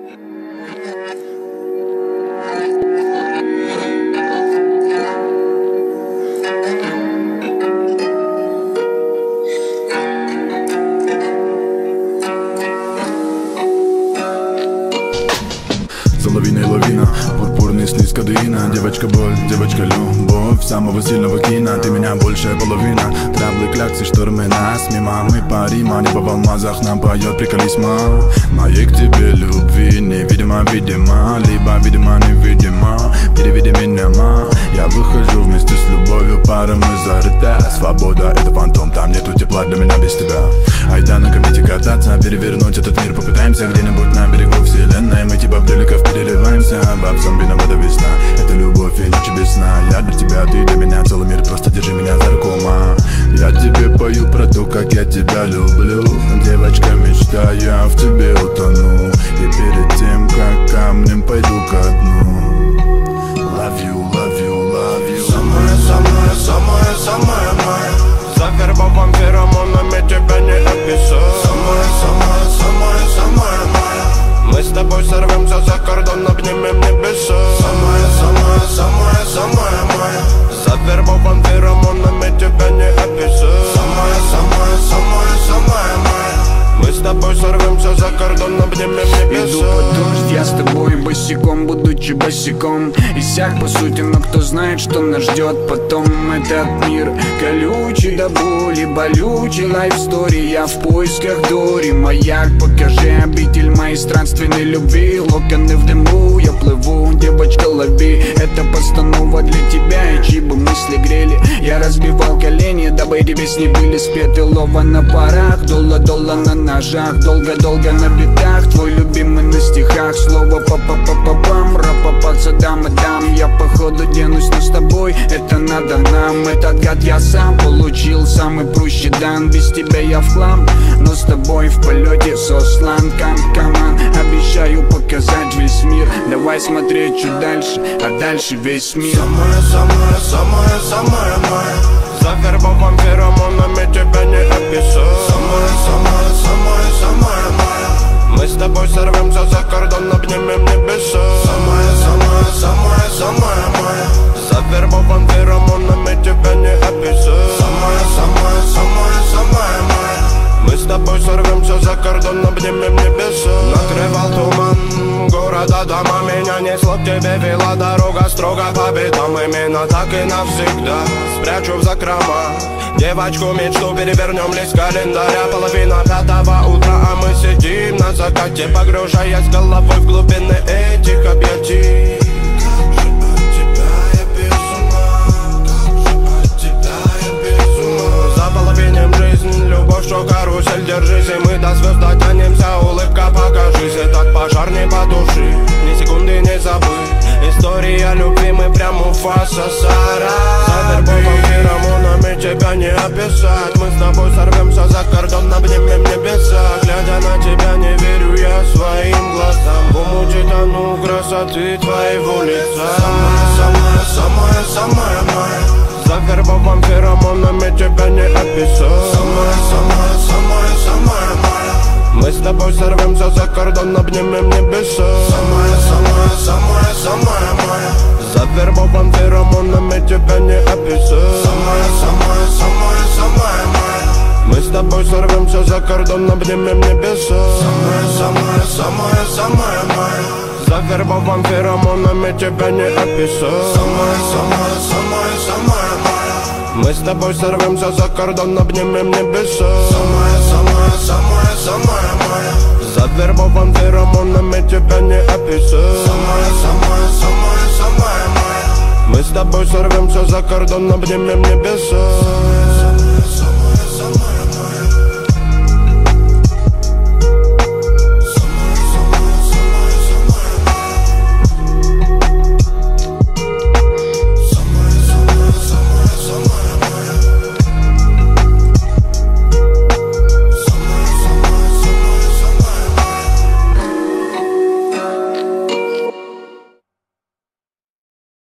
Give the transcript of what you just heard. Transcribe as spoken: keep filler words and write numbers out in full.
За лавиной лавина, пурпурный сниз кадеина. Девочка боль, девочка любовь самого сильного кино. Ты меня большая половина. Траблы, кляксы, штормы нас мимо. Мы парим, а небо в алмазах нам поет, приколись, ма. Моей к тебе любви невидимо, видимо. Либо видимо, невидимо. Переведи меня, ма. Я выхожу вместе с любовью, пара мы зарыта. Свобода — это фантом, там нету тепла для меня без тебя. Айда на комете кататься, перевернуть этот мир попытаемся. Где-нибудь на берегу вселенной мы типа приликов переливаемся. Бабсом виновата весна, это любовь и ночь без сна. Я для тебя, ты для меня, целый мир, просто держи меня за руку, ма. Я тебе пою про то, как я тебя люблю. Девочка, мечта, я в тебе утону. И перед тем, как камнем пойду ко дну. Love you, love you, love you. Самая, самая, самая, самая моя. Завербован феромонами, тебя не описать. Самая, самая, самая, самая моя. Мы с тобой сорвемся за кордон, обнимем небеса. Самая, самая, самая, самая моя. Завербован феромонами, тебя не описать. Самая, самая, самая, самая моя. Мы с тобой сорвемся за кордон, обнимем небеса. Иду под дождь, я с тобой босиком, будучи босиком. Иссяк по сути, но кто знает, что нас ждет потом. Этот мир колючий до боли, болючий лайфстори. Я в поисках Дори, маяк, покажи обитель моей странственной любви. Локоны в дыму, я плыву, девочка, лови. Это постанова для тебя, и чьи бы мысли грели. Я разбивал колени, дабы эти песни были спеты. Лова на парах, долла-долла на ножах. Долго-долго на битах, твой любимый на стихах. Слово па-па-па-па-пам, ра-па-па, дам и дам. Я походу денусь, но с тобой это надо нам. Этот гад я сам получил, самый прущий дан. Без тебя я в хлам, но с тобой в полете сослан. Кам-каман, обещаю показать весь мир. Давай смотреть чуть дальше, а дальше весь мир. Самая, самая, самая, самая моя. Завербован феромонами, тебя не описать. Самая, самая, самая, самая моя. Мы с тобой сорвемся за кордон, обнимем небеса. Самая, самая, самая, самая моя. Завербован феромонами, тебя не описать. Самая, самая, самая, самая моя. Мы с тобой сорвемся за кордон, обнимем небеса. Накрывал туман города, дома. Меня несло к тебе, вела дорога строго по битам. Именно так и навсегда спрячу в закрома девочку мечту, перевернем лист календаря. Половина пятого утра, а мы сидим на закате, погружаясь головой в глубины этих объятий. Как же от тебя я без ума, как же от тебя я без ума. Заполовиним жизнь, любовь, что карусель, держись, и мы до звезд дотянемся. Улыбка, покажись, и так пожар не потуши, ни секунды не забыть. История любви, мы прям у фаса сара. Завербован феромонами, тебя не описать. Мы с тобой сорвемся за кордон, обнимем небеса. Глядя на тебя, не верю я своим глазам. В омуте тону красоты твоего лица. Самая, самая, самая, самая моя. Завербован феромонами, тебя не описать. Самая, самая, самая, самая моя. Мы с тобой сорвемся за кордон, обнимем небеса. Самая, самая, самая, самая моя. Завербован феромонами, тебя не описать. Самая, самая, самая, самая моя. Мы с тобой сорвемся за кордон, обнимем небеса. Самая, самая, самая, самая моя. Завербован феромонами, тебя не описать. Самая, самая, самая, самая моя. Мы с тобой сорвемся за кордон, обнимем небеса. Самая, самая, самая, самая моя. Завербован феромонами, тебя не описать. Самая, самая, самая, самая моя. Мы с тобой сорвемся за кордон, обнимем небеса.